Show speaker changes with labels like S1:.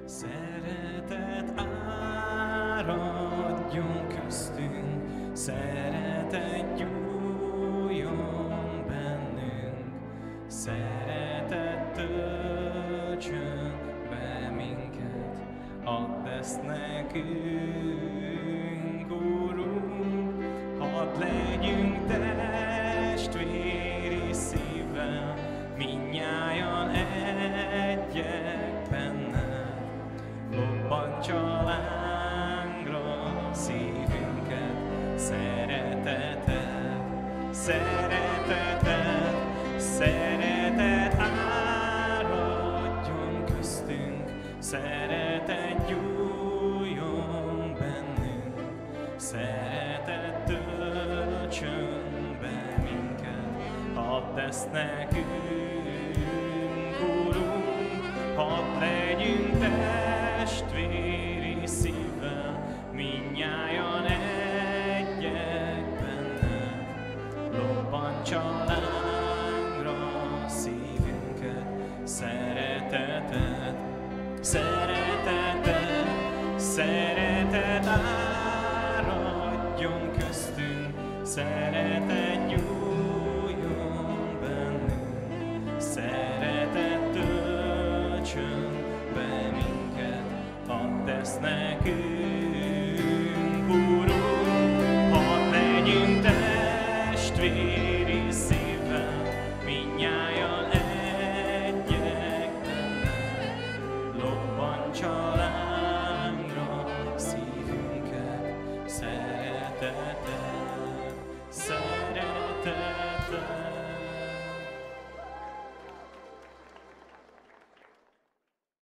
S1: Szeretet áradjon köztünk, szeretet gyújjon bennünk, szeretet töltsön be minket, add ezt nekünk, Urunk, hadd legyünk testvéri szívvel, mindnyájan egyek benned, lobbantsa lángra szívünket, szeretetet, szeretetet, szeretet áradjon köztünk, szeretet gyújjon bennünk, szeretet töltsön be minket, add ezt nekünk, Urunk, hadd legyünk testvéri szívvel, mindnyájan egyek benned, lobbantsa lángra szívünket, szeretetet, szeretetet, szeretet áradjon köztünk, szeretet gyújjon bennünk, szeretet töltsön be minket, add ezt nekünk.